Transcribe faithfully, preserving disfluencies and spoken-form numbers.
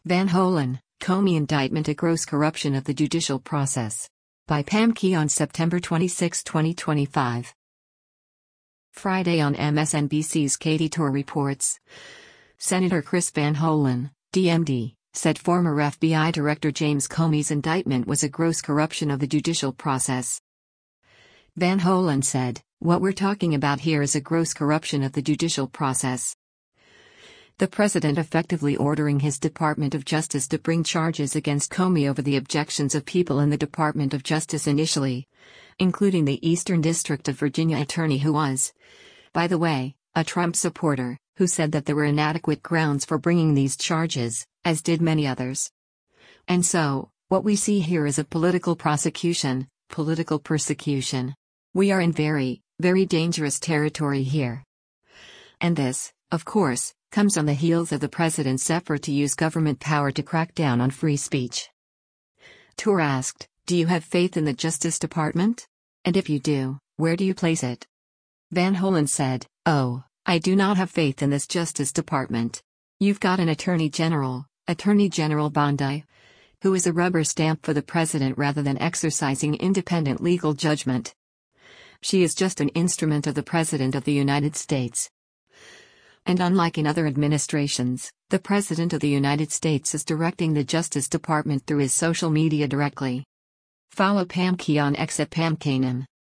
Van Hollen, Comey indictment a gross corruption of the judicial process. By Pam Key on September twenty-sixth, twenty twenty-five. Friday on M S N B C's Katy Tur reports. Senator Chris Van Hollen, D M D, said former F B I Director James Comey's indictment was a gross corruption of the judicial process. Van Hollen said, "What we're talking about here is a gross corruption of the judicial process." The president effectively ordering his Department of Justice to bring charges against Comey over the objections of people in the Department of Justice initially, including the Eastern District of Virginia attorney who was, by the way, a Trump supporter, who said that there were inadequate grounds for bringing these charges, as did many others. And so, what we see here is a political prosecution, political persecution. We are in very, very dangerous territory here. And this, of course, comes on the heels of the president's effort to use government power to crack down on free speech. Tur asked, "Do you have faith in the Justice Department? And if you do, where do you place it?" Van Hollen said, "Oh, I do not have faith in this Justice Department. You've got an Attorney General, Attorney General Bondi, who is a rubber stamp for the president rather than exercising independent legal judgment. She is just an instrument of the President of the United States. And unlike in other administrations, the President of the United States is directing the Justice Department through his social media directly." Follow Pam Key on X at Pam Kanem.